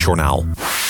Journaal.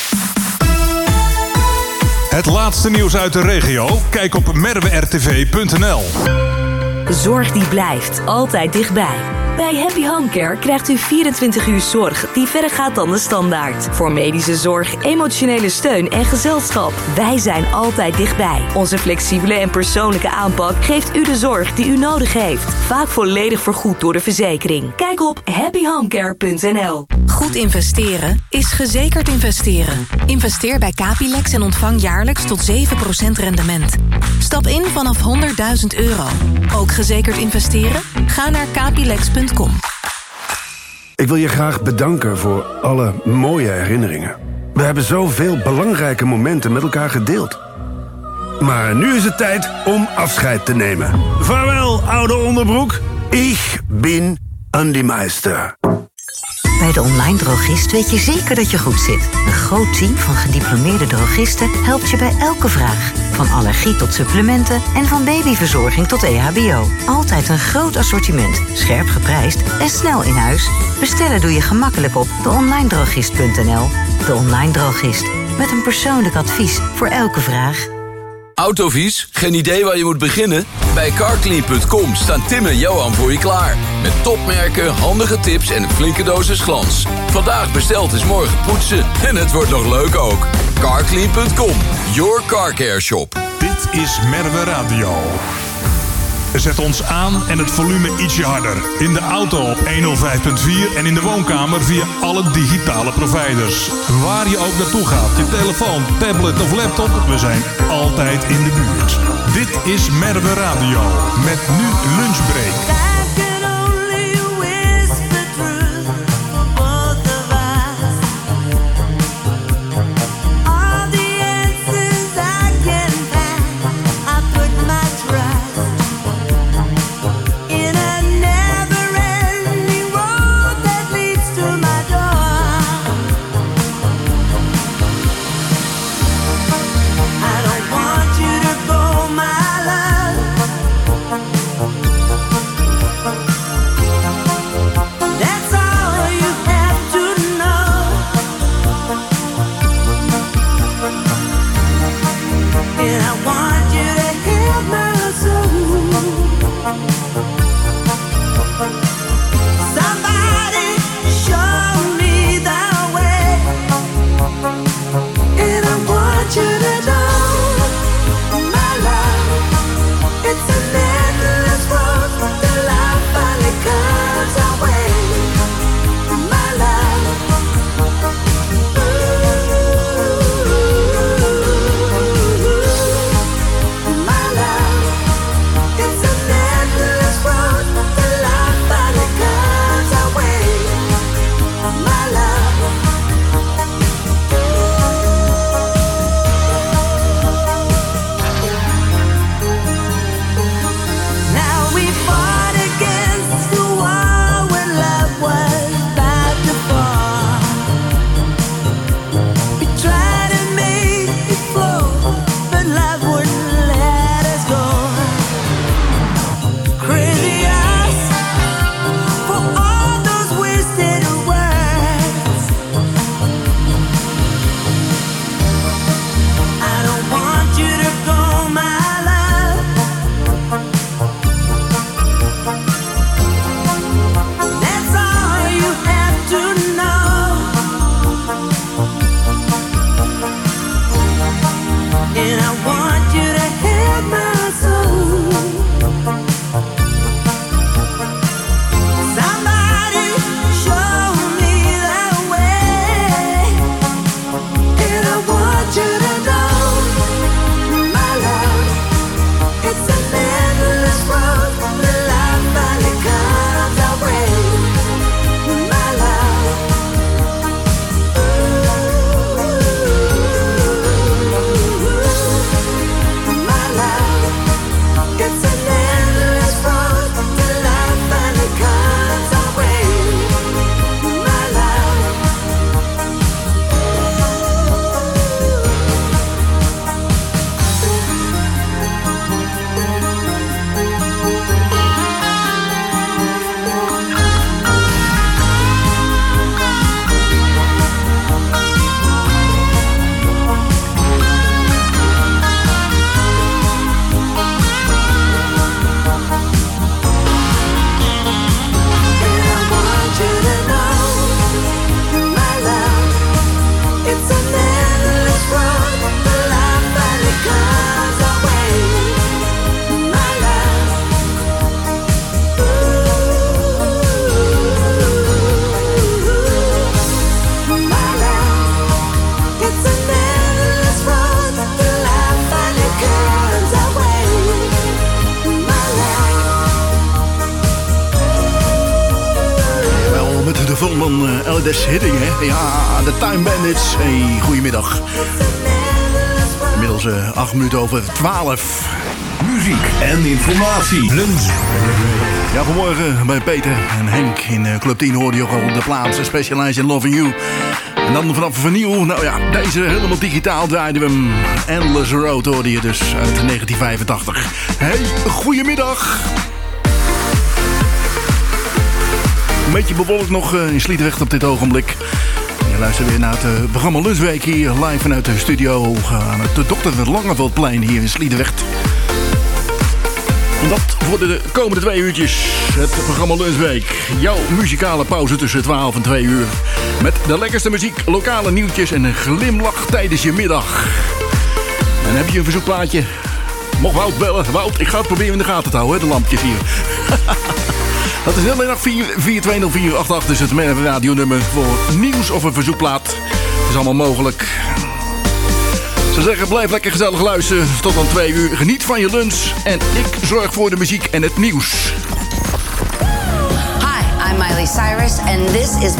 Het laatste nieuws uit de regio? Kijk op merwertv.nl. Zorg die blijft altijd dichtbij. Bij Happy Home Care krijgt u 24 uur zorg die verder gaat dan de standaard. Voor medische zorg, emotionele steun en gezelschap. Wij zijn altijd dichtbij. Onze flexibele en persoonlijke aanpak geeft u de zorg die u nodig heeft. Vaak volledig vergoed door de verzekering. Kijk op happyhomecare.nl. Goed investeren is gezekerd investeren. Investeer bij Capilex en ontvang jaarlijks tot 7% rendement. Stap in vanaf €100.000. Ook gezekerd investeren? Ga naar capilex.com. Ik wil je graag bedanken voor alle mooie herinneringen. We hebben zoveel belangrijke momenten met elkaar gedeeld. Maar nu is het tijd om afscheid te nemen. Vaarwel, oude onderbroek. Ik ben Andy Meister. Bij de Online Drogist weet je zeker dat je goed zit. Een groot team van gediplomeerde drogisten helpt je bij elke vraag. Van allergie tot supplementen en van babyverzorging tot EHBO. Altijd een groot assortiment, scherp geprijsd en snel in huis. Bestellen doe je gemakkelijk op deonlinedrogist.nl. De Online Drogist. Met een persoonlijk advies voor elke vraag. Autovies? Geen idee waar je moet beginnen? Bij Carclean.com staan Tim en Johan voor je klaar. Met topmerken, handige tips en een flinke dosis glans. Vandaag besteld is morgen poetsen. En het wordt nog leuk ook. Carclean.com, your car care shop. Dit is Merwe Radio. Zet ons aan en het volume ietsje harder. In de auto op 105.4 en in de woonkamer via alle digitale providers. Waar je ook naartoe gaat, je telefoon, tablet of laptop, we zijn altijd in de buurt. Dit is Merwe Radio, met nu Lunchbreak. man Ellis Hidding, hè? Ja, de Time Bandits. Hey, goedemiddag. Inmiddels 8 minuten over 12. Muziek en informatie. Lunch. Ja, vanmorgen bij Peter en Henk in Club 10 hoorde je ook al de plaats Specialized in Loving You. En dan vanaf vernieuw, nou ja, deze helemaal digitaal draaiden we hem. Endless Road hoorde je dus uit 1985. Hey, goedemiddag. Een beetje bewolkt nog in Sliedrecht op dit ogenblik. Je luistert weer naar het programma Lunchweek hier live vanuit de studio aan het Dr. Langeveldplein hier in Sliedrecht. En dat voor de komende 2 uurtjes. Het programma Lunchweek. Jouw muzikale pauze tussen 12 en 2 uur. Met de lekkerste muziek, lokale nieuwtjes en een glimlach tijdens je middag. En heb je een verzoekplaatje? Mocht Wout bellen. Wout, ik ga het proberen in de gaten te houden, hè, de lampjes hier. Dat is 084-420-488 is het radionummer voor nieuws of een verzoekplaat. Dat is allemaal mogelijk. Ik zou zeggen, blijf lekker gezellig luisteren tot aan 2 uur. Geniet van je lunch en ik zorg voor de muziek en het nieuws. Hi, I'm Miley Cyrus and this is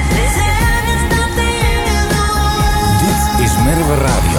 Merwe Radio.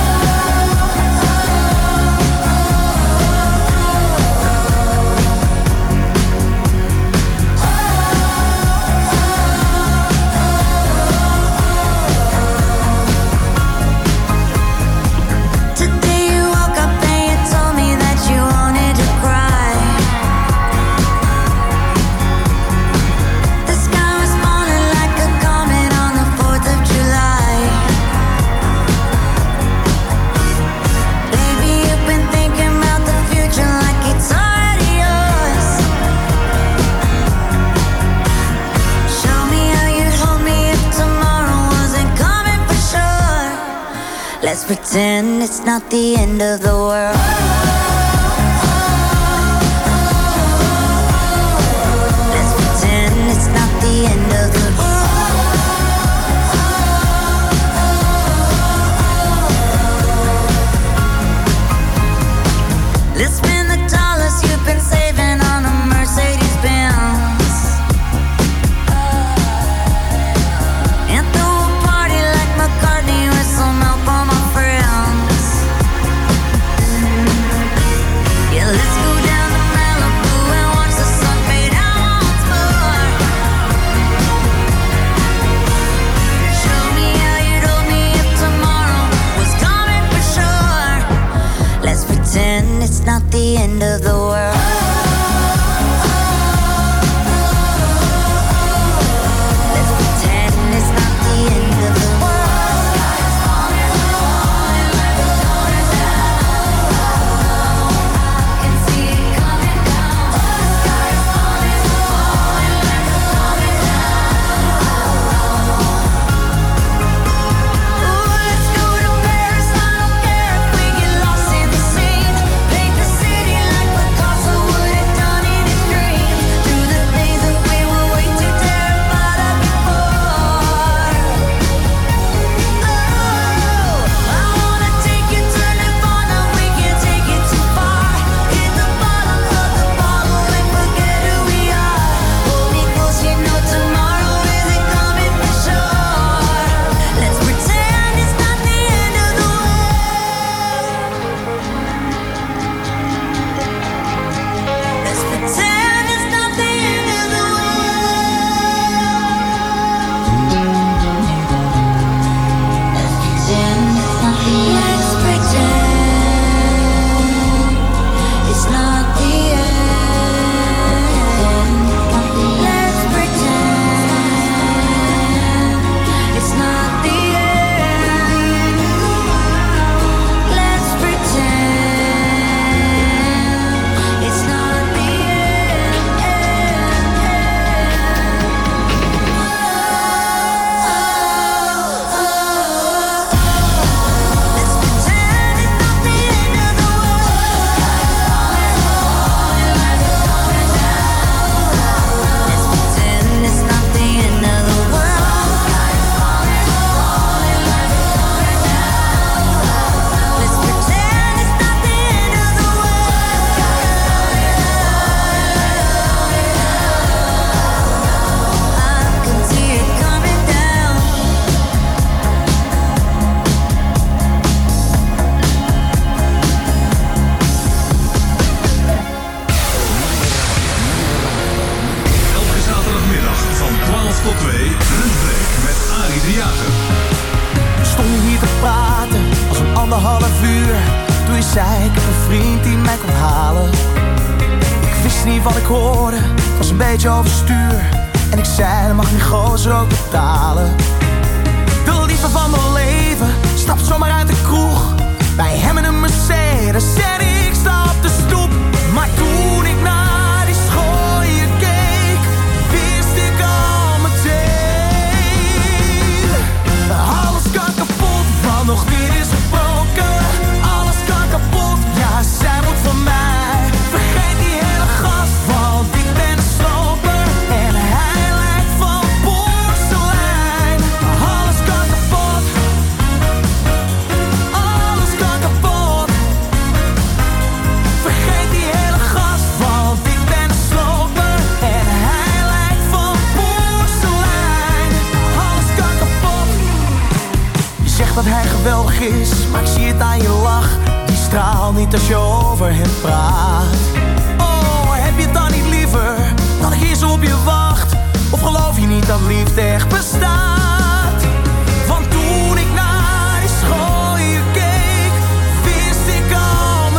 Let's pretend it's not the end of the world. Let's pretend it's not the end of the world. Let's spend the dollars you've been saving on a Mercedes-Benz. And throw a party like McCartney with some help from my friends. je zei, ik heb een vriend die mij kon halen. Ik wist niet wat ik hoorde, het was een beetje overstuur. En ik zei, dat mag niet gozer ook betalen. De liefde van mijn leven stapt zomaar uit de kroeg. Bij hem in een Mercedes en ik sta op de stoep. Maar toen ik naar die schooien keek, wist ik al meteen. Alles kan kapot, wat nog niet is gebroken. Alles kan kapot, ja zij moet van mij. Vergeet die hele gast, want ik ben een sloper. En hij lijkt van porselein. Alles kan kapot. Alles kan kapot. Vergeet die hele gast, want ik ben een sloper. En hij lijkt van porselein. Alles kan kapot. Je zegt dat hij geweldig is, maar ik zie het aan je lach. Die straalt niet als je over hem praat. Oh, heb je het dan niet liever dat ik hier zo op je wacht? Of geloof je niet dat liefde echt bestaat? Want toen ik naar die schooien keek, wist ik al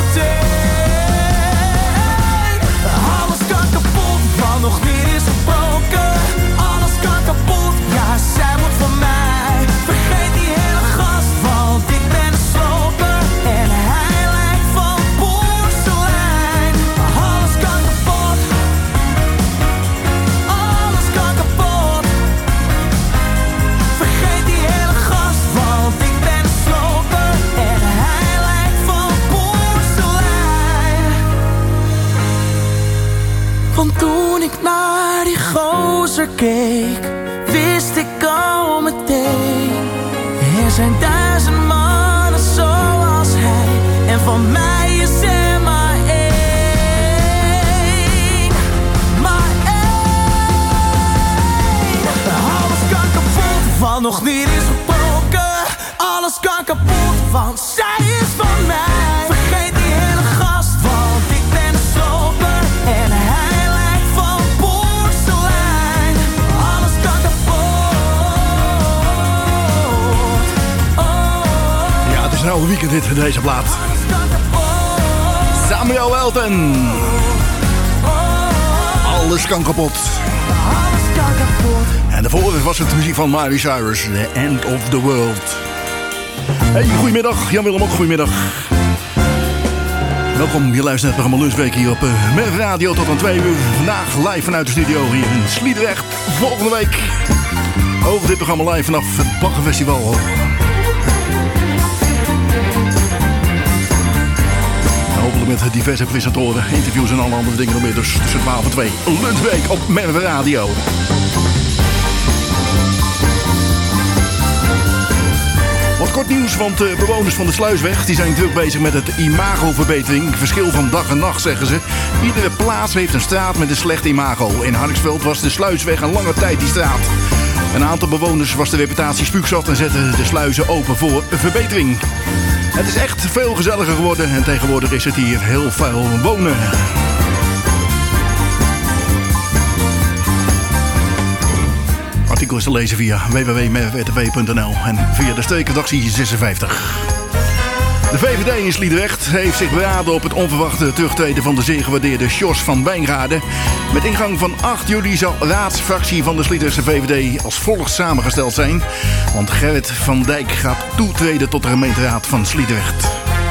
meteen. Alles kan kapot, wat nog niet is gebroken. Alles kan kapot, ja zij moet van mij. Vergeet die hele gast, want ik ben een sloper. En hij lijkt van porselein. Alles kan kapot. Alles kan kapot. Vergeet die hele gast, want ik ben een sloper. En hij lijkt van porselein. Want toen ik naar die gozer keek, wist ik al meteen. Er zijn 1000 mannen zoals hij, en van mij is er maar één. Maar één. Alles kan kapot, wat nog niet is gebroken. Alles kan kapot, want zij is van mij. Vergeet die hele gast, want ik ben een sloper. En hij lijkt van porselein. Alles kan kapot. Ja, het is een oude weekend dit, deze plaat. Samuel Welton. Alles kan kapot. Alles kan kapot. En daarvoor was het muziek van Miley Cyrus, The End of the World. Hey, goedemiddag. Jan-Willem ook, goedemiddag. Welkom, je luistert naar het programma Lunchweek hier op Merv Radio tot aan 2 uur. Vandaag live vanuit de studio hier in Sliedrecht. Volgende week over dit programma live vanaf het Baggerfestival. Hopelijk met diverse presentatoren, interviews en alle andere dingen nog meer. Dus tussen 12 en 2. Lunchweek op Merv Radio. Wat kort nieuws, want bewoners van de Sluisweg die zijn druk bezig met het imagoverbetering. Verschil van dag en nacht, zeggen ze. Iedere plaats heeft een straat met een slecht imago. In Harksveld was de Sluisweg een lange tijd die straat. Een aantal bewoners was de reputatie spuugzat en zette de sluizen open voor verbetering. Het is echt veel gezelliger geworden en tegenwoordig is het hier heel veel wonen. Artikel is te lezen via www.merwrtv.nl en via de streekredactie 56. De VVD in Sliedrecht heeft zich beraden op het onverwachte terugtreden van de zeer gewaardeerde Sjors van Wijngaarden. Met ingang van 8 juli zal raadsfractie van de Sliedrechtse VVD als volgt samengesteld zijn. Want Gerrit van Dijk gaat toetreden tot de gemeenteraad van Sliedrecht.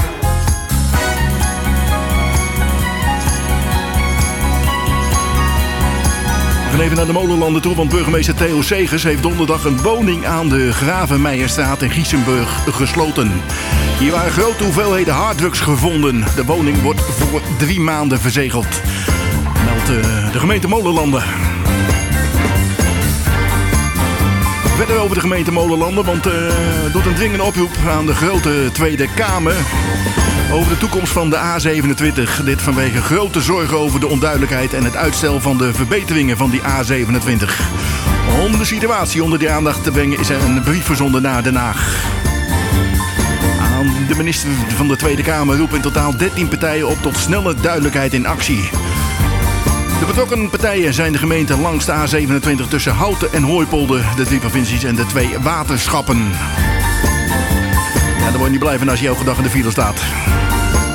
We gaan even naar de Molenlanden toe, want burgemeester Theo Segers heeft donderdag een woning aan de Gravenmeijerstraat in Giesenburg gesloten. Hier waren grote hoeveelheden harddrugs gevonden. De woning wordt voor 3 maanden verzegeld, meldt de gemeente Molenlanden. Verder over de gemeente Molenlanden, want doet een dringende oproep aan de grote Tweede Kamer over de toekomst van de A27. Dit vanwege grote zorgen over de onduidelijkheid en het uitstel van de verbeteringen van die A27. Om de situatie onder de aandacht te brengen is er een brief verzonden naar Den Haag. Aan de minister van de Tweede Kamer roepen in totaal 13 partijen op tot snelle duidelijkheid in actie. De betrokken partijen zijn de gemeenten langs de A27 tussen Houten en Hooipolder, de 3 provincies en de 2 waterschappen. Ja, daar word je niet blij van als je elke dag in de file staat.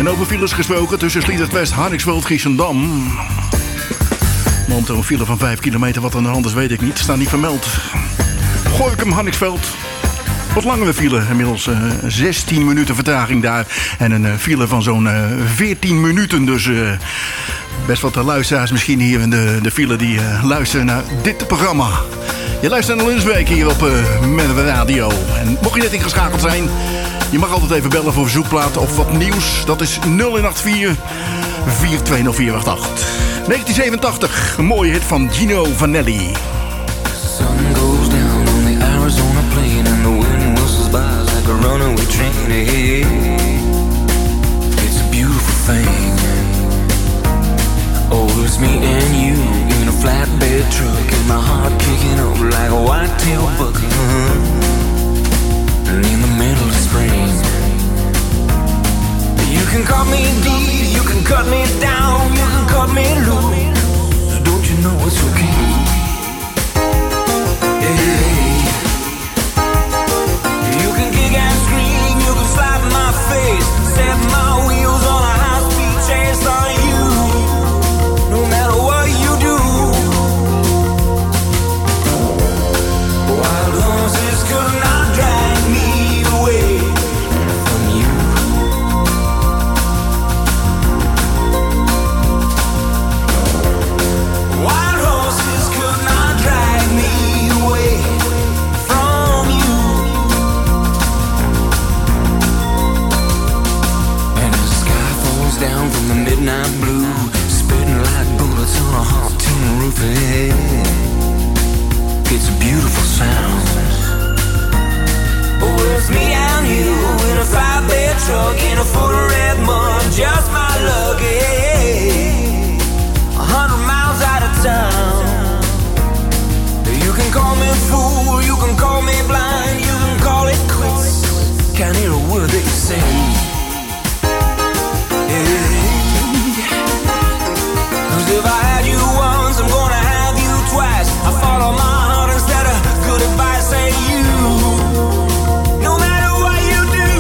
En over files gesproken tussen Sliedrecht West, Harniksveld, Giessendam. Momenteel een file van 5 kilometer. Wat aan de hand is, weet ik niet. Staat niet vermeld. Gorinchem, Harniksveld. Wat langere file. Inmiddels 16 minuten vertraging daar. En een file van zo'n 14 minuten. Dus best wat luisteraars misschien hier in de file die luisteren naar dit programma. Je luistert naar de Lunchweek hier op Met Radio. En mocht je net ingeschakeld zijn, je mag altijd even bellen voor verzoekplaten of wat nieuws. Dat is 0184 420488. 1987, een mooie hit van Gino Vanelli. Sun goes down on the Arizona plain and the wind whistles by like a runaway train. Hey, it's a beautiful thing. Oh, it's me and you in a flatbed truck and my heart kicking up like a white-tailed buck. And in the middle of spring, you can cut me deep, you can cut me down, you can cut me loose. Don't you know it's okay? Hey, you can kick and scream, you can slap my face, set my wheels on a high-speed chase on you. No matter what you do, wild horses could not drag me away from you. Wild horses could not drag me away from you. And the sky falls down from the midnight blue, spitting like bullets on a hot tin roof. Hey, it's a beautiful sound. Oh, it's me and you in a flatbed truck in a foot of red mud, just my luck. Hey, 100 miles out of town. You can call me fool, you can call me blind, you can call it quits. Can't hear a word that you say. Cause if I had you once, I'm gonna have you twice. I follow my heart instead of good advice. Say you, no matter what you do,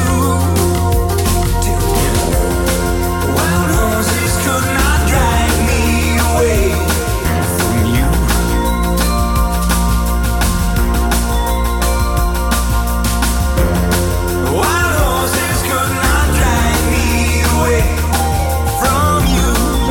wild horses could not drag me away from you. Wild horses could not drag me away from you.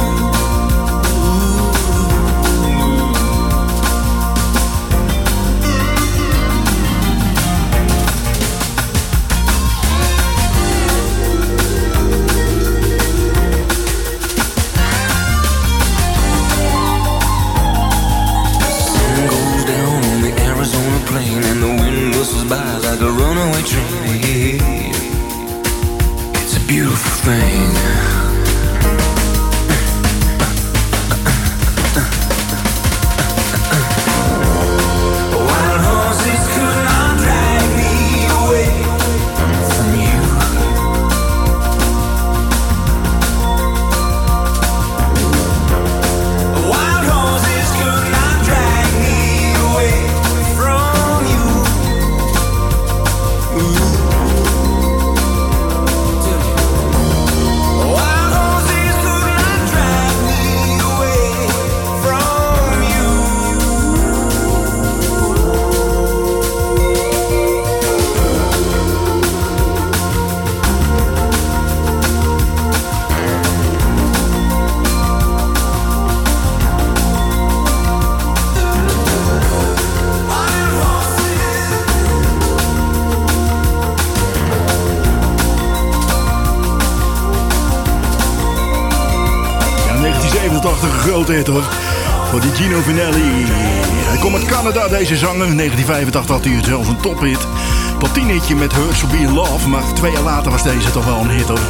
Sun goes down on the Arizona plain and the wind whistles by like a runaway train. It's a beautiful thing. Wild horses could not drag me away from you. Wild horses could not drag me away from you. Wild horses could not drag me away from you. Ja, 1987, een grote hit hoor. Voor die Gino Vanelli. Hij komt uit Canada, deze zanger. In 1985 had hij zelfs een tophit. Platinehitje met Hurts to Be in Love. Maar 2 jaar later was deze toch wel een hit hoor.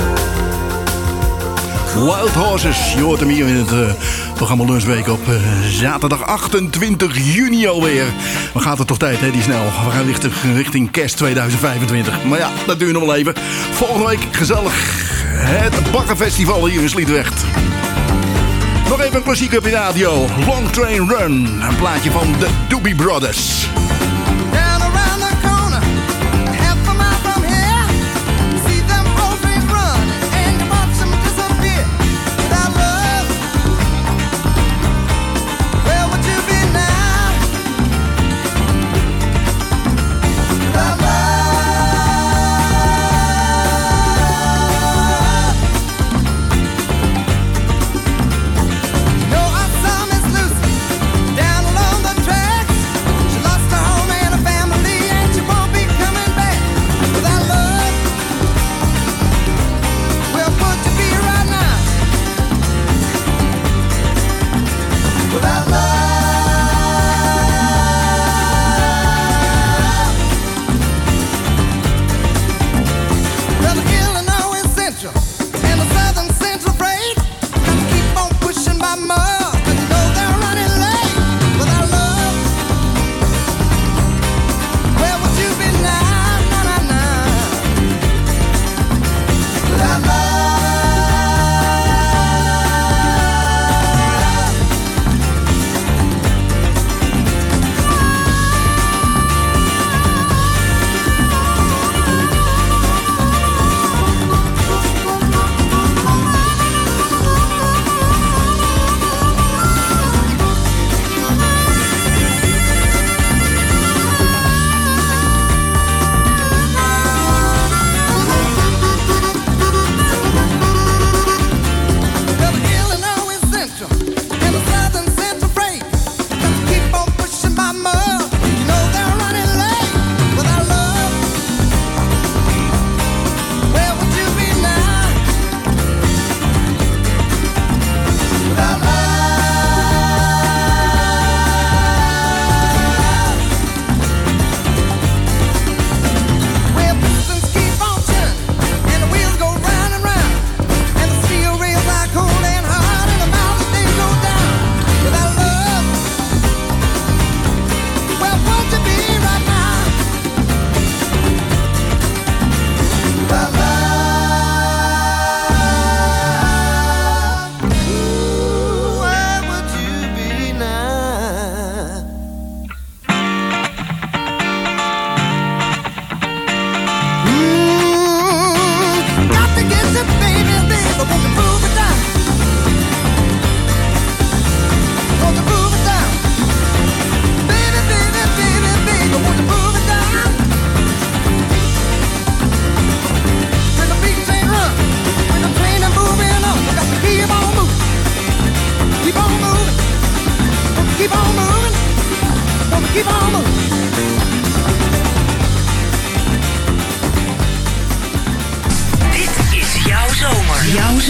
Wild Horses. Je hoort hem hier in het programma Lunchweek op zaterdag 28 juni alweer. Maar gaat het toch tijd, hè, die snel. We gaan richting kerst 2025. Maar ja, dat duurt nog wel even. Volgende week gezellig het Bakkenfestival hier in Sliedrecht. Nog even een klassieker op je radio. Long Train Run. Een plaatje van de Doobie Brothers. And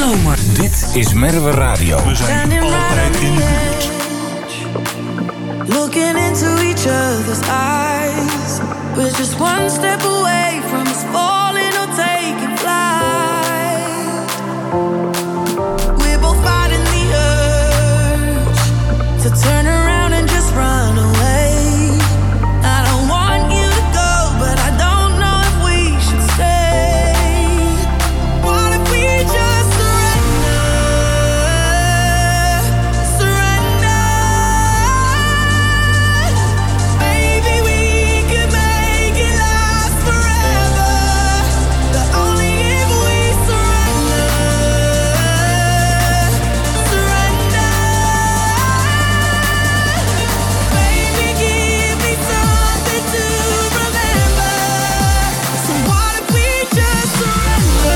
zomer. Dit is Merwe Radio. We zijn altijd in de buurt. Looking into each other's eyes, we're just one step away from us falling or taking flight. We're both fighting the urge to turn around and just run away. I don't want you to go, but I don't know if we should stay. What if we just surrender? Surrender. Maybe we could make it last forever. But only if we surrender. Surrender. Baby, give me something to remember. So what if we just surrender?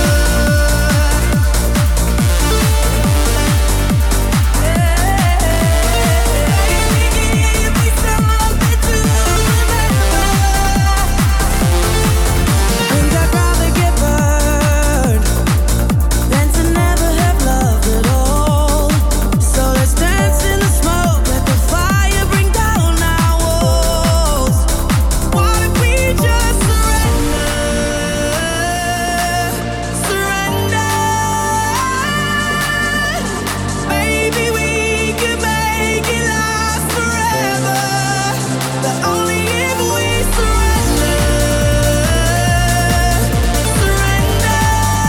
And I'd rather get burned than to never have loved at all. So let's dance in the smoke, let the fire bring down our walls. What if we just surrender? Surrender. Maybe we could make it last forever. But only if we surrender. Surrender.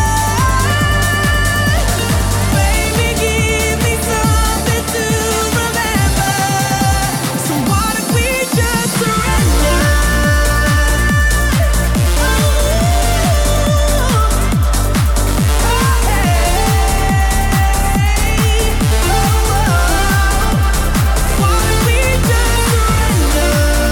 Baby, give me something to remember. So what if we just surrender? What if we just surrender?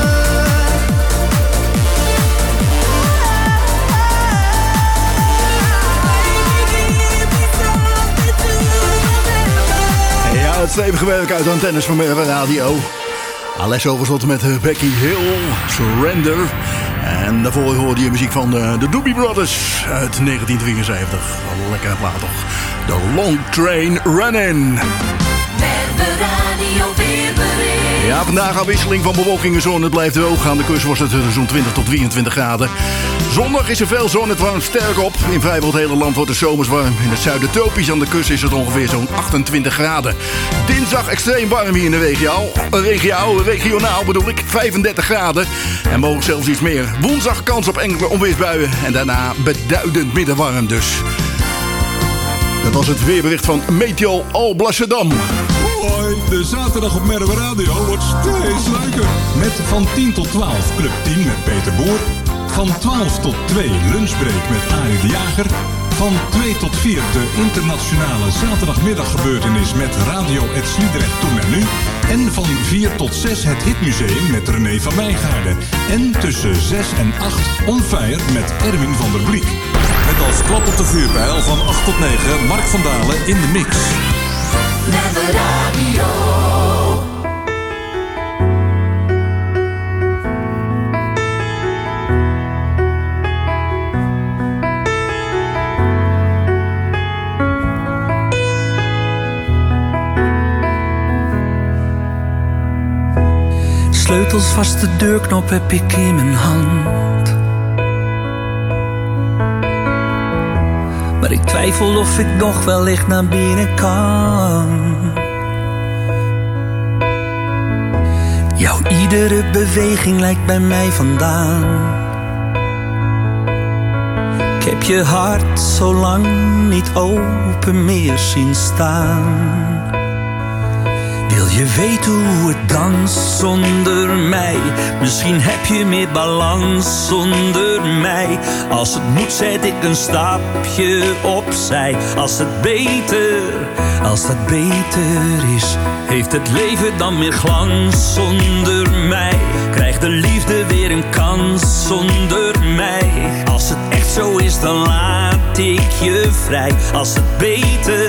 Ja, het stevige werk uit de antennes van Merwe Radio. Alesso was tot met Becky Hill, Surrender. En daarvoor hoorde je muziek van de Doobie Brothers uit 1973. Lekkere plaat toch. The Long Train Running. Merwe Radio weerbericht. Ja, vandaag afwisseling van bewolking en zon. Het blijft droog. Aan de kust was het zo'n 20 tot 23 graden. Zondag is er veel zon. Het warmt sterk op. In vrijwel het hele land wordt het zomers warm. In het zuiden tropisch. Aan de kust is het ongeveer zo'n 28 graden. Dinsdag extreem warm hier in de regionaal bedoel ik. 35 graden. En mogelijk zelfs iets meer. Woensdag kans op enkele onweersbuien. En daarna beduidend middenwarm dus. Dat was het weerbericht van Meteo Alblasserdam. Hoi, de zaterdag op Merwe Radio wordt steeds leuker. Met van 10 tot 12 Club 10 met Peter Boer. Van 12 tot 2 Lunchbreak met Arie de Jager. Van 2 tot 4 de internationale zaterdagmiddaggebeurtenis met Radio Het Sliedrecht Toen en Nu. En van 4 tot 6 het Hitmuseum met René van Wijngaarden. En tussen 6 en 8 On Fire met Erwin van der Bliek. Met als klap op de vuurpijl van 8 tot 9 Mark van Dalen in de mix. Merwe Radio. Sleutels vast, de deurknop heb ik in mijn hand. Maar ik twijfel of ik nog wellicht naar binnen kan. Jouw iedere beweging lijkt bij mij vandaan. Ik heb je hart zo lang niet open meer zien staan. Wil je weten hoe het danst zonder mij? Misschien heb je meer balans zonder mij. Als het moet zet ik een stapje opzij. Als dat beter is, heeft het leven dan meer glans zonder mij? Krijgt de liefde weer een kans zonder mij? Als het echt zo is, dan laat ik je vrij. Als dat beter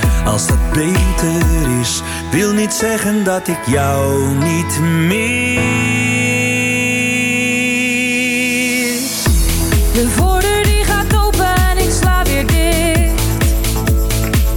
is, wil niet zeggen dat ik jou niet mis. De voordeur die gaat open en ik sla weer dicht.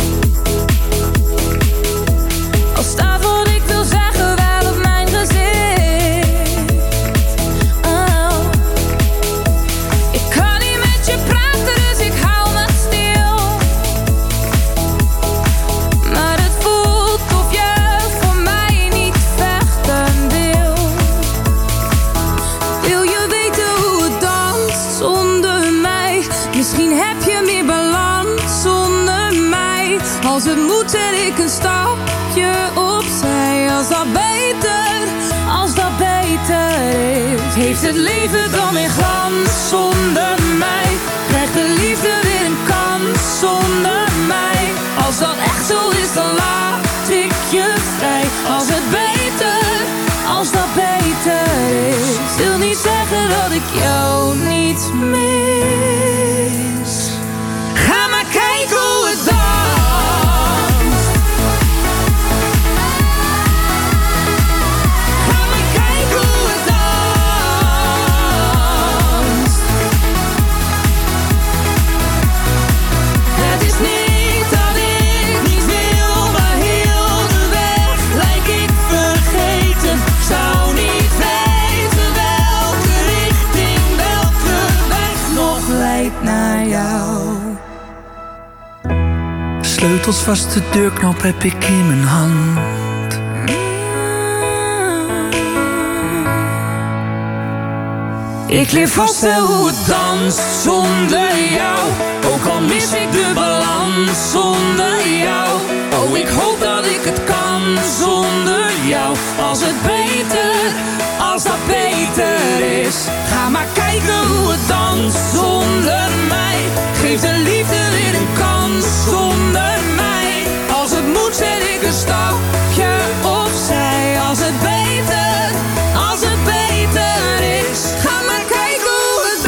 Als het moet zet ik een stapje opzij. Als dat beter is. Heeft het leven dan weer glans zonder mij? Krijgt de liefde weer een kans zonder mij? Als dat echt zo is, dan laat ik je vrij. Als dat beter is. Wil niet zeggen dat ik jou niet mis. Ga maar kijken hoe het danst. Ga maar kijken hoe het danst. Het is niet dat ik niet wil, maar heel de weg lijk ik vergeten. Zou niet weten welke richting, welke weg nog leidt naar jou. Sleutels vast, de deurknop heb ik in mijn hand. Ik leer vast wel hoe het danst zonder jou. Ook al mis ik de balans zonder jou. Oh, ik hoop dat ik het kan zonder jou. Als dat beter is. Ga maar kijken hoe het danst zonder mij. Geef de liefde weer een kans zonder mij. Als het moet zet ik een stapje opzij. Als het beter is. Ga maar kijken hoe het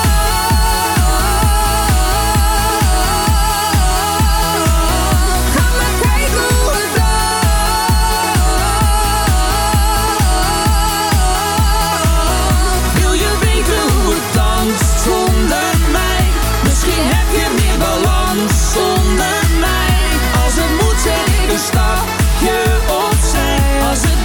danst. Ga maar kijken hoe het danst. Wil je weten hoe het danst zonder mij? Misschien heb je meer balans zonder mij. Als het moet zet ik een stapje opzij. Als dat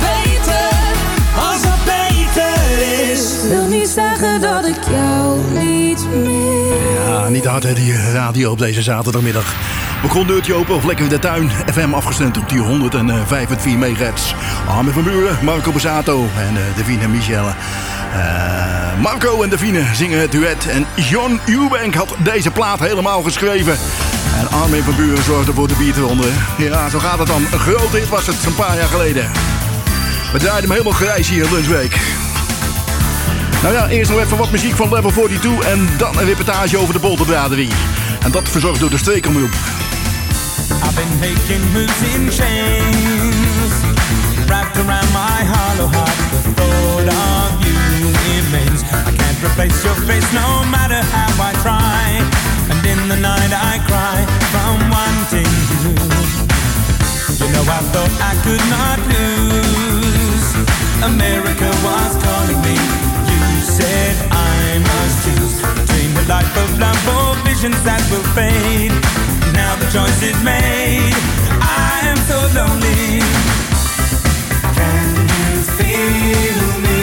beter is. Wil niet zeggen dat ik jou niet mis. Ja, niet hard hè, die radio op deze zaterdagmiddag. We konden deurtje open of lekker in de tuin. FM afgestemd op die 105,4 megahertz. Armin van Buuren, Marco Borsato en Davine en Michelle. Marco en Davine zingen het duet. En John Eubank had deze plaat helemaal geschreven. En Armin van Buuren zorgde voor de beatronde. Ja, zo gaat het dan. Een grote hit was het een paar jaar geleden. We draaiden hem helemaal grijs hier in Lunchweek. Nou ja, eerst nog even wat muziek van Level 42 en dan een reportage over de Bolterbraderie. En dat verzorgd door de Streekomroep. I've been making moves in chains, wrapped around my hollow heart. The thought of you remains. I can't replace your face no matter how I try. And in the night I cry from wanting you. You know I thought I could not lose. America was calling me. You said I must choose between the life of love or visions that will fade. Now the choice is made. I am so lonely. Can you feel me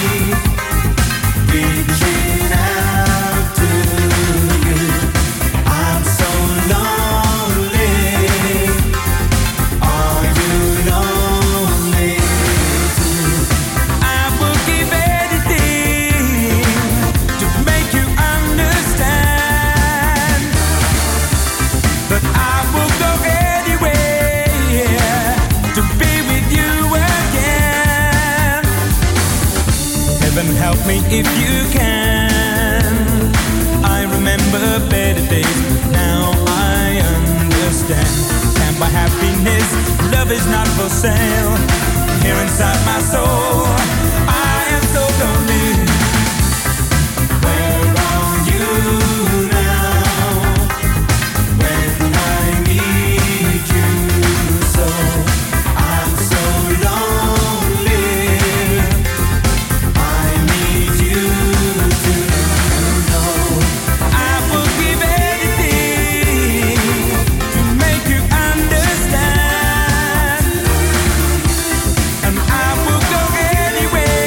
reaching out to you? I'm so lonely. Are you lonely too? I will give anything to make you understand. But I will go anywhere to be with you again. Heaven help me if you can. I remember better days, but now I understand. Can't buy happiness, love is not for sale. Here inside my soul, I am so lonely. Where are you now? When I need you so, I'm so lonely. I need you to know I will give anything to make you understand. And I will go anywhere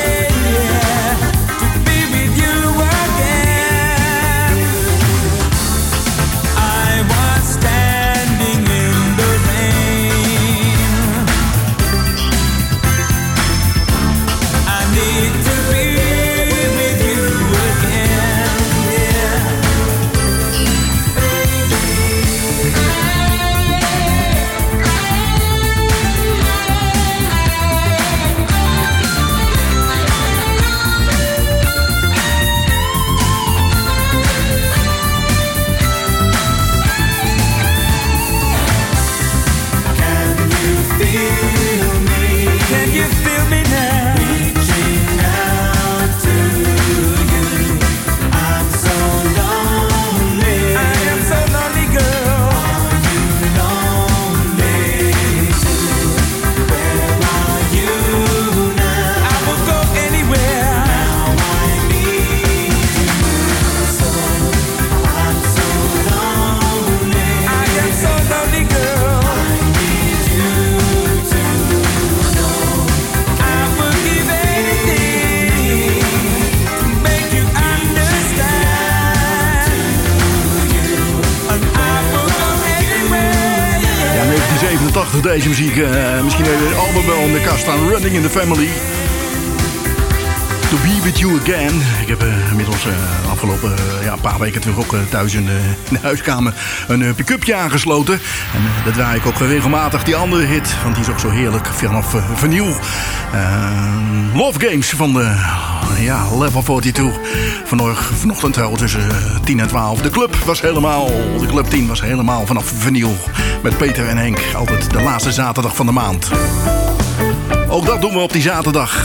prachtig deze muziek. Misschien heb je het album wel in de kast staan. Running in the Family. To be with you again. Ik heb inmiddels afgelopen een paar weken terug ook thuis in de huiskamer een pick-upje aangesloten. En dat draai ik ook regelmatig, die andere hit. Want die is ook zo heerlijk vanaf vinyl. Love Games van de Level 42. Vanochtend tussen 10 en 12. De Club 10 was helemaal vanaf vinyl. Met Peter en Henk. Altijd de laatste zaterdag van de maand. Ook dat doen we op die zaterdag.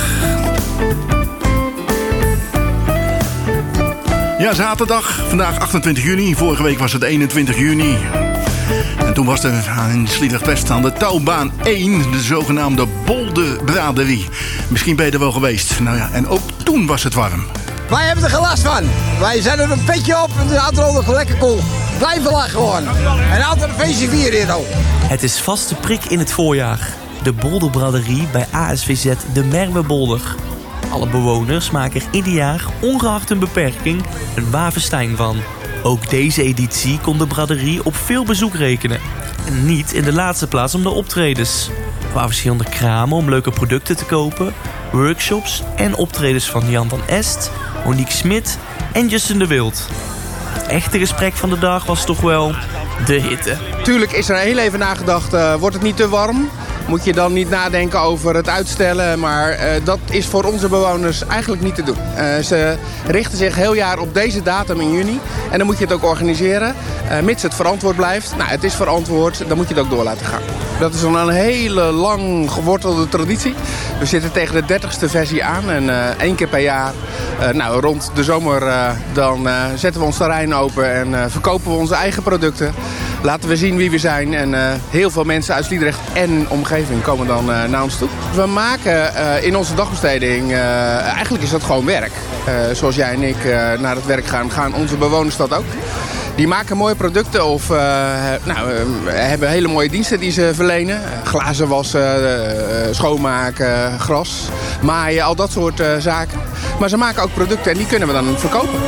Ja, zaterdag. Vandaag 28 juni. Vorige week was het 21 juni. En toen was er in Sliedrecht-West aan de touwbaan 1... de zogenaamde Boldebraderie. Misschien ben je er wel geweest. Nou ja, en ook toen was het warm. Wij hebben er geen last van. Wij zetten een petje op en het is altijd nog lekker koel. Blijven lachen gewoon. En altijd een feestje vieren hier al. Het is vaste prik in het voorjaar. De Bolderbraderie bij ASVZ de Merwebolder. Alle bewoners maken er ieder jaar, ongeacht hun beperking, een wapenfestijn van. Ook deze editie kon de braderie op veel bezoek rekenen. En niet in de laatste plaats om de optredens. Er waren verschillende kramen om leuke producten te kopen, workshops en optredens van Jan van Est, Monique Smit en Justin de Wild. Het echte gesprek van de dag was toch wel de hitte. Tuurlijk is er heel even nagedacht, wordt het niet te warm? Moet je dan niet nadenken over het uitstellen. Maar dat is voor onze bewoners eigenlijk niet te doen. Ze richten zich heel jaar op deze datum in juni. En dan moet je het ook organiseren. Mits het verantwoord blijft. Nou, het is verantwoord. Dan moet je het ook door laten gaan. Dat is een hele lang gewortelde traditie. We zitten tegen de 30ste versie aan. En 1 keer per jaar, rond de zomer, dan zetten we ons terrein open. En verkopen we onze eigen producten. Laten we zien wie we zijn. En heel veel mensen uit Sliedrecht en omgeving komen dan naar ons toe. We maken in onze dagbesteding, eigenlijk is dat gewoon werk. Zoals jij en ik naar het werk gaan onze bewoners dat ook. Die maken mooie producten of hebben hele mooie diensten die ze verlenen. Glazen wassen, schoonmaken, gras, maaien, al dat soort zaken. Maar ze maken ook producten en die kunnen we dan verkopen.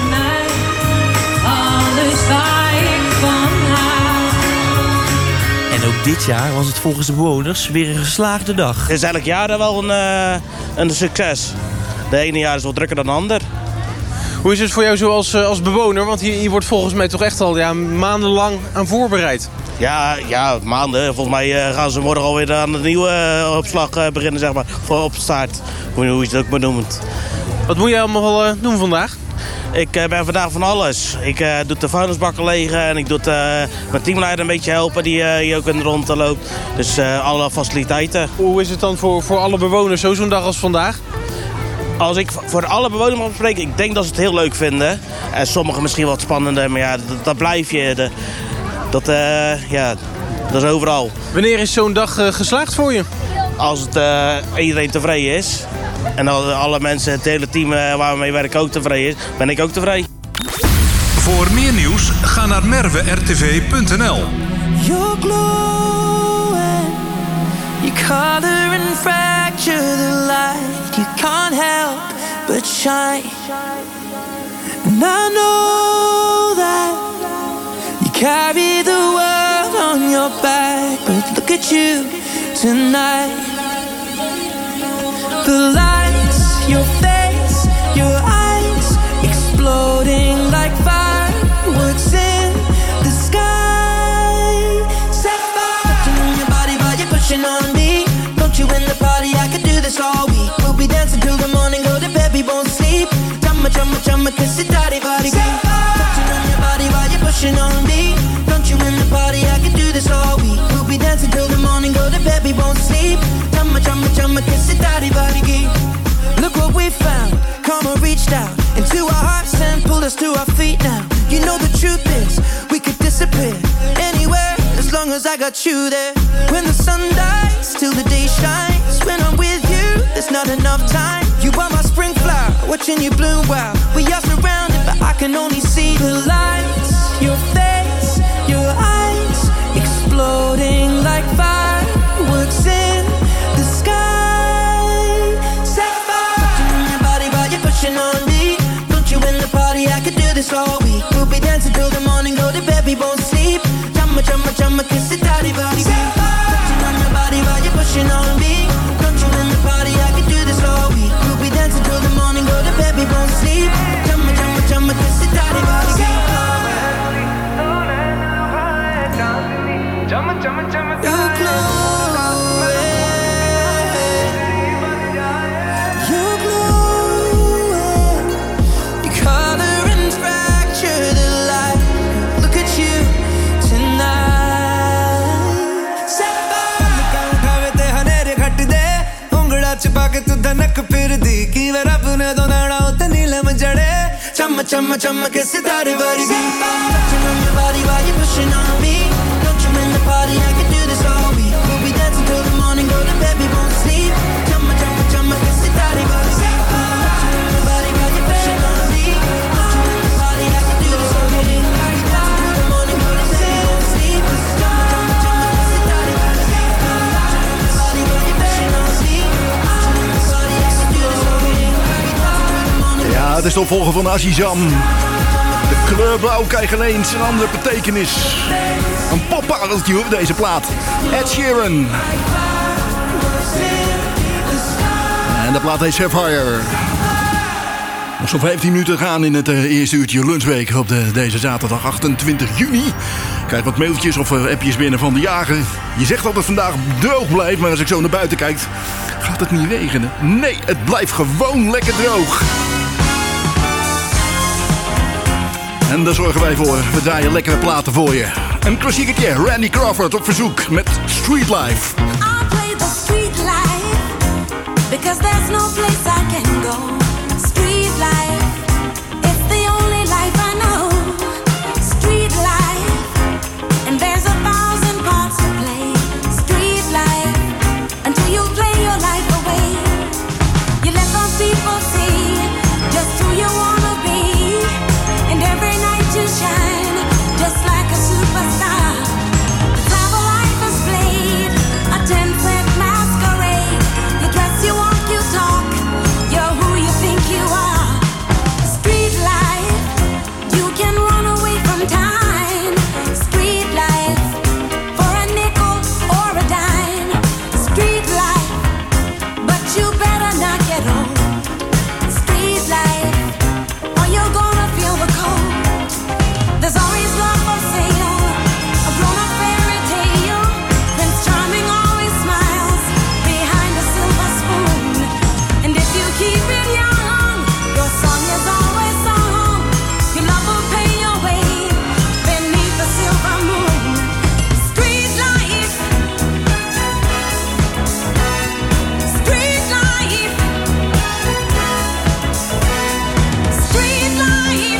En ook dit jaar was het volgens de bewoners weer een geslaagde dag. Het is elk jaar wel een succes. De ene jaar is wat drukker dan de ander. Hoe is het voor jou zo als bewoner? Want hier wordt volgens mij toch echt al maandenlang aan voorbereid. Ja, maanden. Volgens mij gaan ze morgen alweer aan de nieuwe opslag beginnen, zeg maar. Op start, hoe je het ook maar noemt. Wat moet jij allemaal doen vandaag? Ik ben vandaag van alles. Ik doe de vuilnisbakken legen en ik doe mijn teamleider een beetje helpen die hier ook in de rond loopt. Dus alle faciliteiten. Hoe is het dan voor alle bewoners zo'n dag als vandaag? Als ik voor alle bewoners mag spreken, ik denk dat ze het heel leuk vinden. En sommigen misschien wat spannender, maar ja, dat blijf je. Dat is overal. Wanneer is zo'n dag geslaagd voor je? Als iedereen tevreden is. En alle mensen, het hele team waar we mee werken ook tevreden is, ben ik ook tevreden. Voor meer nieuws, ga naar merwertv.nl. You're glowing, you color and fracture the light. You can't help but shine. And I know that you carry the world on your back. But look at you tonight. The lights, your face, your eyes, exploding like fireworks in the sky. Set fire. Touching on your body while you're pushing on me. Don't you in the party, I could do this all week. We'll be dancing till the morning, go to bed, we won't sleep. Chumma, chumma, chumma, kiss it, daddy, body, beat. Touching on your body while you're pushing on me. Don't you in the party, I could do this all week. We'll be dancing till the morning, go to bed, we won't sleep. Chumma, chumma, chumma, kiss it, daddy, body, beat. Look what we found, karma reached out into our hearts and pulled us to our feet now. You know the truth is, we could disappear anywhere as long as I got you there. When the sun dies, till the day shines. When I'm with you, there's not enough time. You are my spring flower, watching you bloom wild. We are surrounded, but I can only see the lights. Your face, your eyes, exploding like fireworks in the sky. Set fire. Touching on your body while you're pushing on me. Don't you in the party, I could do this all week. We'll be dancing till the morning, go to bed, we won't sleep. Chumma, chumma, chumma, kiss it, daddy, body, beat. की वे रब ने दोनाड़ा उते नीलम जड़े चम चम चम के सितारे वर्गी Body while you're pushing on me Don't you in the party, I can do this all week We'll be dancing till the morning, go to bed, we won't sleep Chum chum chum के सितारे वर्गी Body while you're pushing on me Don't you in the party, I can do this all week We'll be dancing till the morning, go to bed, we won't sleep Chum chum के सितारे वर्गी Body while you're pushing on me Don't you in the party, I can do this all week Ja, het is de opvolger van Azizam. De kleur blauw krijgt ineens een andere betekenis. Een poppareltje hoor, deze plaat. Ed Sheeran. En de plaat heet Sapphire. Nog zo'n 15 minuten gaan in het eerste uurtje lunchweek op deze zaterdag 28 juni. Ik krijg wat mailtjes of appjes binnen van de jager. Je zegt dat het vandaag droog blijft, maar als ik zo naar buiten kijk, gaat het niet regenen. Nee, het blijft gewoon lekker droog. En daar zorgen wij voor. We draaien lekkere platen voor je. Een klassiekertje, Randy Crawford op verzoek met Street Life. I'll play the street life because there's no place I can go. Street life, it's the only life I know. Street life, and there's 1,000 parts to play. Street life, until you play your life away. You let those people see just who you wanna be. And every night you shine, just like a superstar. That's how the life is played, a 10-cent masquerade. You dress, you walk, you talk, you're who you think you are. Street life, you can run away from time. Street life, for a nickel or a dime. Street life, but you better not get old. Street life, or you're gonna feel the cold. There's always love for sale, a grown-up fairy tale. Prince Charming always smiles behind a silver spoon. And if you keep it young, your song is always sung. Your love will pay your way beneath the silver moon. Street life, street life, street life.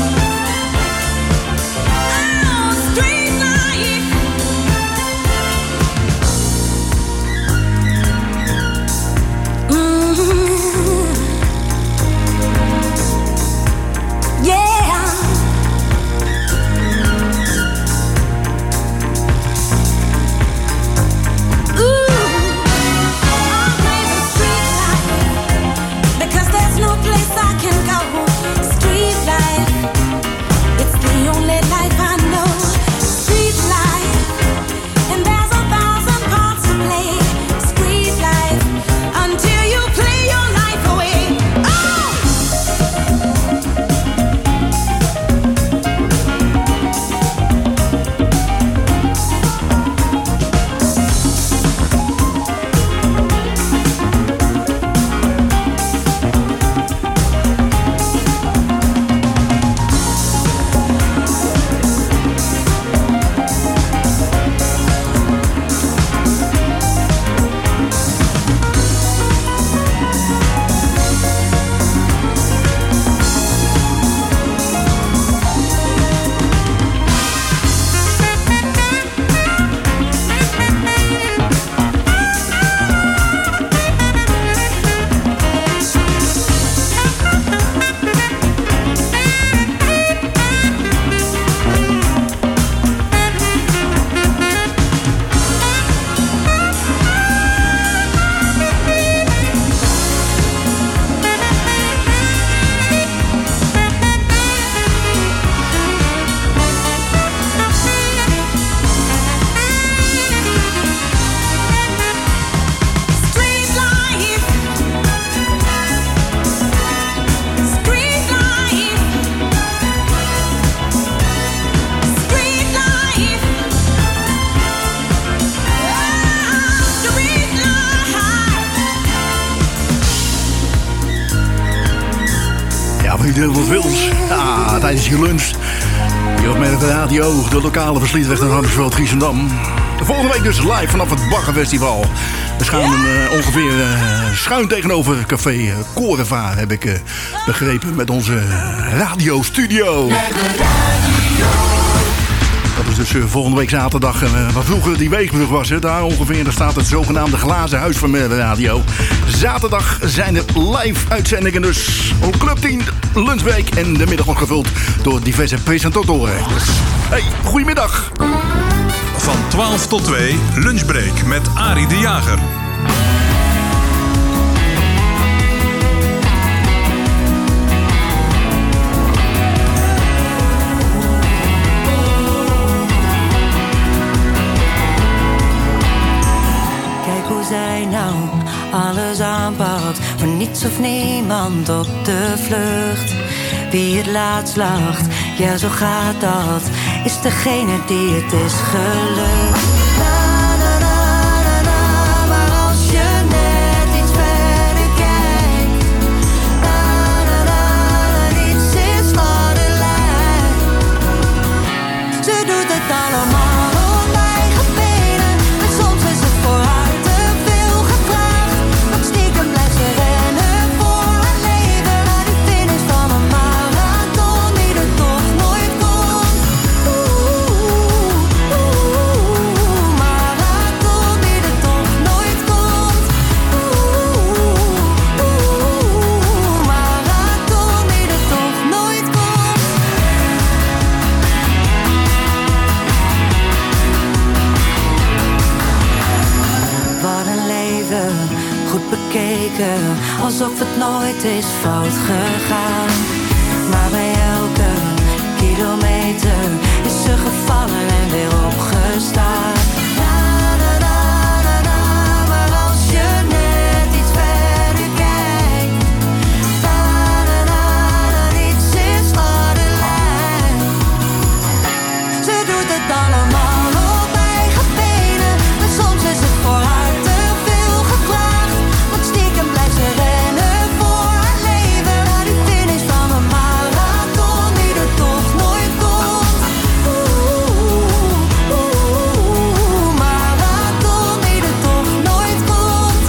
Wat wils. Ja, tijdens je lunch. Hier op Merwe Radio, de lokale verslietweg naar Hardersveld, Giesendam. Volgende week dus live vanaf het Baggerfestival. We gaan ongeveer schuin tegenover Café Korenvaar, heb ik begrepen, met onze radiostudio. Dat is dus volgende week zaterdag, wat vroeger die Weegbrug was. Hè, daar ongeveer, daar staat het zogenaamde Glazen Huis van Merwe Radio. Zaterdag zijn er live uitzendingen dus op Club 10 lunchbreak. En de middag wordt gevuld door diverse presentatoren. Dus, hey, goedemiddag. Van 12 tot 2, lunchbreak met Arie de Jager. Kijk hoe zij nou alles aanpakt, voor niets of niemand op de vlucht. Wie het laatst lacht, ja zo gaat dat, is degene die het is gelukt. Na, na, na, na, na, maar als je net iets verder kijkt, na, na, na, na, niets is wat het lijkt. Ze doet het allemaal op eigen benen, maar soms is het voor haar te veel gevraagd. Want stiekem blijft ze rennen voor haar leven, naar de finish van een marathon die er toch nooit komt. Marathon die er toch nooit komt. Marathon die er toch nooit komt. Wat een leven, goed bekeken, alsof het nooit is fout gegaan. Maar bij elke kilometer is ze gevallen en weer opgestaan. Na, na, na, na, na, maar als je net iets verder kijkt, na, na, na, na, niets is wat het lijkt. Ze doet het allemaal op eigen benen, maar soms is het voor haar te veel gevraagd. Want stiekem blijft ze rennen voor haar leven, naar die finish van een marathon die er toch nooit komt. Marathon die er toch nooit komt.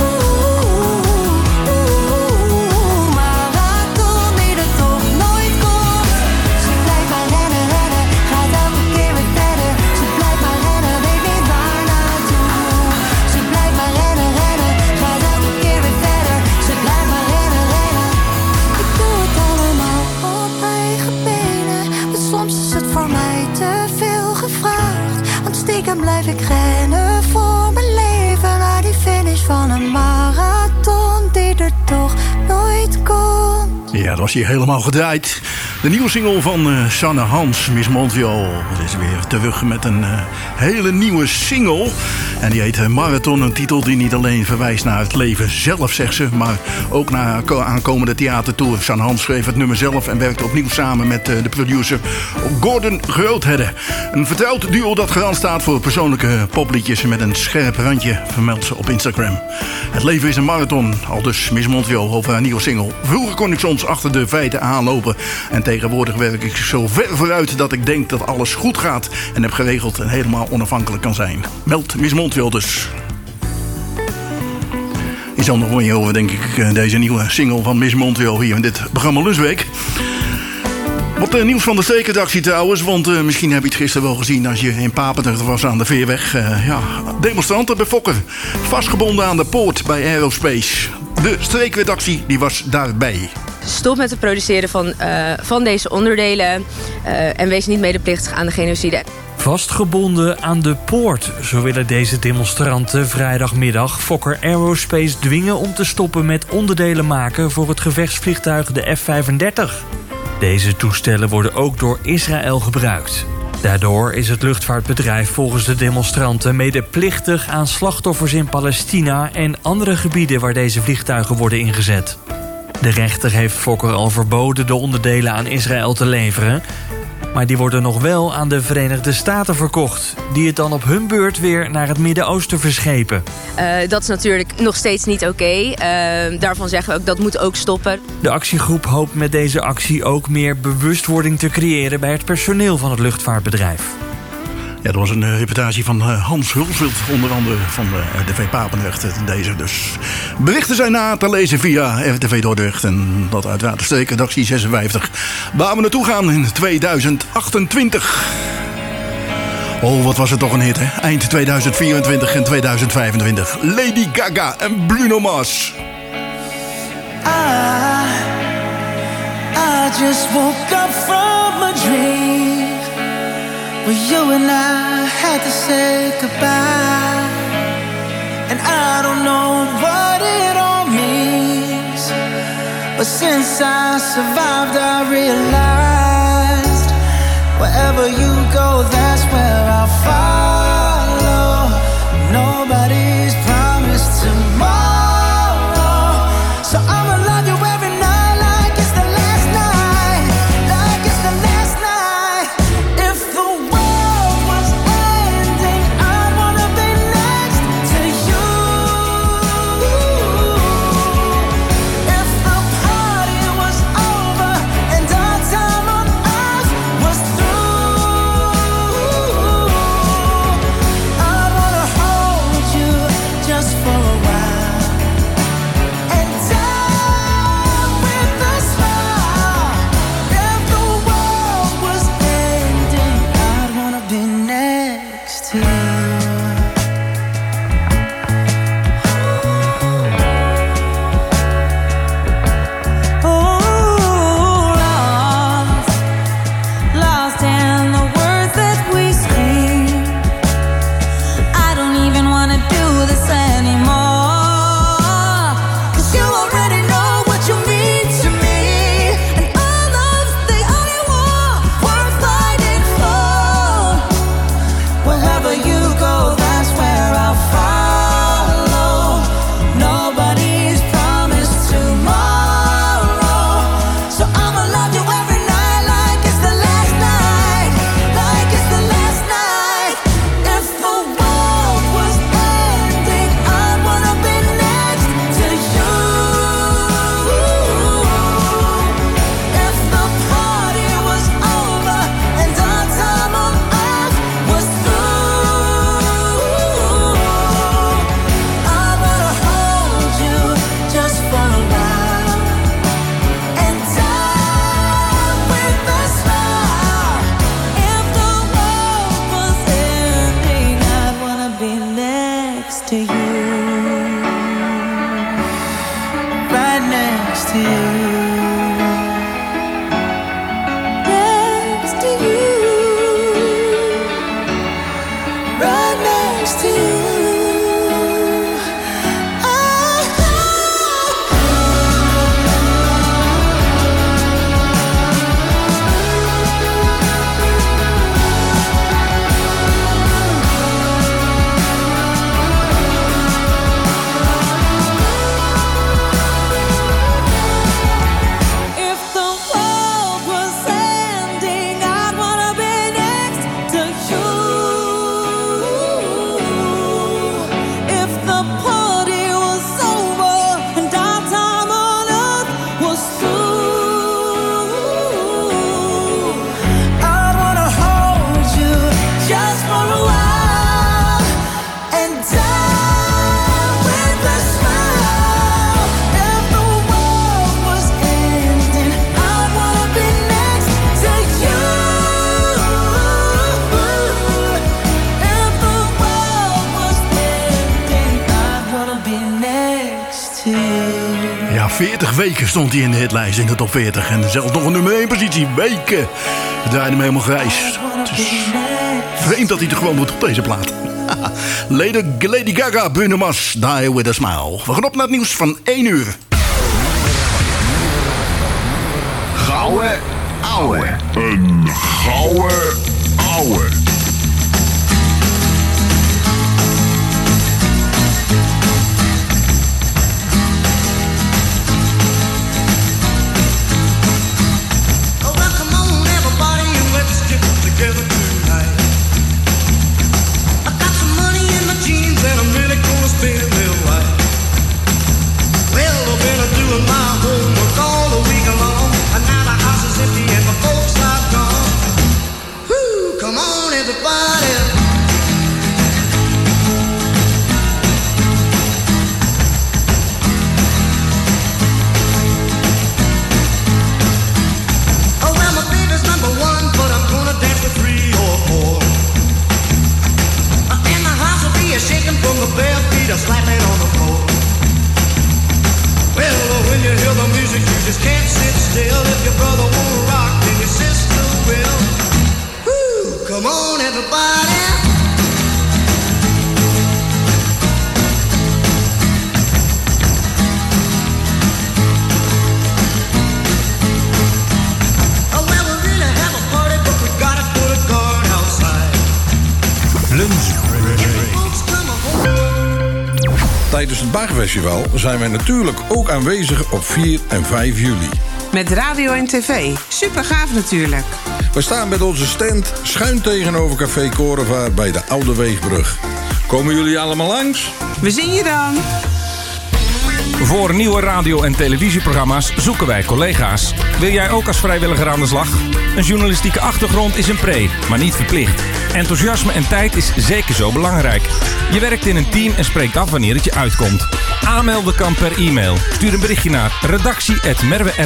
Marathon die er toch nooit komt. Ze blijft maar rennen, rennen, gaat elke keer weer verder. Ze blijft maar rennen, weet niet waar naartoe. Ze blijft maar rennen, rennen, gaat elke keer weer verder. Ze blijft maar rennen, rennen. Ik doe het allemaal op eigen benen, maar soms is het voor mij te veel gevraagd. Want stiekem blijf ik rennen voor mijn leven, naar die finish van een marathon die er toch nooit komt. Ja, dat was hier helemaal gedraaid. De nieuwe single van Sanne Hans, Miss Montreal. Ze is weer terug met een hele nieuwe single. En die heet Marathon, een titel die niet alleen verwijst naar het leven zelf, zegt ze, maar ook naar haar aankomende theatertour. Sanne Hans schreef het nummer zelf en werkte opnieuw samen met de producer Gordon Groothedde. Een vertrouwd duo dat garant staat voor persoonlijke popliedjes met een scherp randje, vermeldt ze op Instagram. Het leven is een marathon, al dus Miss Montreal over haar nieuwe single. Vroeger kon ik soms achter de feiten aanlopen en tegenwoordig werk ik zo ver vooruit dat ik denk dat alles goed gaat en heb geregeld en helemaal onafhankelijk kan zijn. Meldt Miss Montreal dus. Iets anders hoor je over, denk ik, deze nieuwe single van Miss Montreal hier in dit programma Lunchweek. Wat nieuws van de streekredactie trouwens, want misschien heb je het gisteren wel gezien als je in Papendrecht was aan de Veerweg. Demonstranten bij Fokker, vastgebonden aan de poort bij Aerospace. De streekredactie die was daarbij. Stop met het produceren van deze onderdelen en wees niet medeplichtig aan de genocide. Vastgebonden aan de poort. Zo willen deze demonstranten vrijdagmiddag Fokker Aerospace dwingen om te stoppen met onderdelen maken voor het gevechtsvliegtuig de F-35. Deze toestellen worden ook door Israël gebruikt. Daardoor is het luchtvaartbedrijf volgens de demonstranten medeplichtig aan slachtoffers in Palestina en andere gebieden waar deze vliegtuigen worden ingezet. De rechter heeft Fokker al verboden de onderdelen aan Israël te leveren, maar die worden nog wel aan de Verenigde Staten verkocht, die het dan op hun beurt weer naar het Midden-Oosten verschepen. Dat is natuurlijk nog steeds niet oké. Daarvan zeggen we ook dat moet ook stoppen. De actiegroep hoopt met deze actie ook meer bewustwording te creëren bij het personeel van het luchtvaartbedrijf. Ja, dat was een reportage van Hans Hulsveld, onder andere van RTV Papendrecht. Deze dus. Berichten zijn na te lezen via RTV Dordrecht en dat uit Watersteek, redactie 56. Waar we naartoe gaan in 2028. Oh, wat was het toch een hit, hè? Eind 2024 en 2025. Lady Gaga en Bruno Mars. I just woke up from a dream where you and I had to say goodbye. And I don't know what it all means, but since I survived I realized wherever you go, that's where I'll follow. Nobody's promised tomorrow, so I'ma love you every night like it's the last night, like it's the last night. If the world was ending, I wanna be next to you. If the party was over and our time on earth was through, I wanna hold you just for a while and die with a smile. If the world was ending, I'd wanna be next to you. Lost in the words that we scream. I don't even wanna do this anymore, 'cause you already know what you mean to me, and our love's the only war worth fighting for. Wherever you go, that's where I'll follow. Nobody's promised tomorrow, so I'ma love you every night like it's the last night, like it's the last night. If the world was ending, I wanna be next to you. If the party was over and our time on earth was through, I wanna hold you just for a while and die with a smile. If the world was ending, I'd wanna be next to you, right next to you, next to you, right next to you. If the world was ending, I'd wanna be next to you. If the party was over and our time on earth was through, I'd wanna hold you just for a while and die with a smile. If the world was ending, I'd wanna be next to you. If the world was ending, I'd wanna be next to you. Ja, 40 weken stond hij in de hitlijst in de top 40. En zelfs nog een nummer 1 positie. Weken. We draaiden hem helemaal grijs. Het is vreemd dat hij er gewoon moet op deze plaat. Lady Gaga, Bruno Mars, Die With A Smile. We gaan op naar het nieuws van 1 uur. Gouden ouwe. Een gouden ouwe. Well, come on, everybody, let's get together tonight. I got some money in my jeans and I'm really gonna spend it right. Well, I've been doing my homework all the week long, and now the house is empty and my folks are gone. Whoo, come on, just can't sit still. If your brother won't rock, then your sister will. Woo, come on, everybody. Tijdens het Baagfestival zijn wij natuurlijk ook aanwezig op 4 en 5 juli. Met radio en tv. Super gaaf natuurlijk. We staan met onze stand schuin tegenover Café Korenvaart bij de Oude Weegbrug. Komen jullie allemaal langs? We zien je dan. Voor nieuwe radio- en televisieprogramma's zoeken wij collega's. Wil jij ook als vrijwilliger aan de slag? Een journalistieke achtergrond is een pre, maar niet verplicht. Enthousiasme en tijd is zeker zo belangrijk. Je werkt in een team en spreekt af wanneer het je uitkomt. Aanmelden kan per e-mail. Stuur een berichtje naar redactie@merwe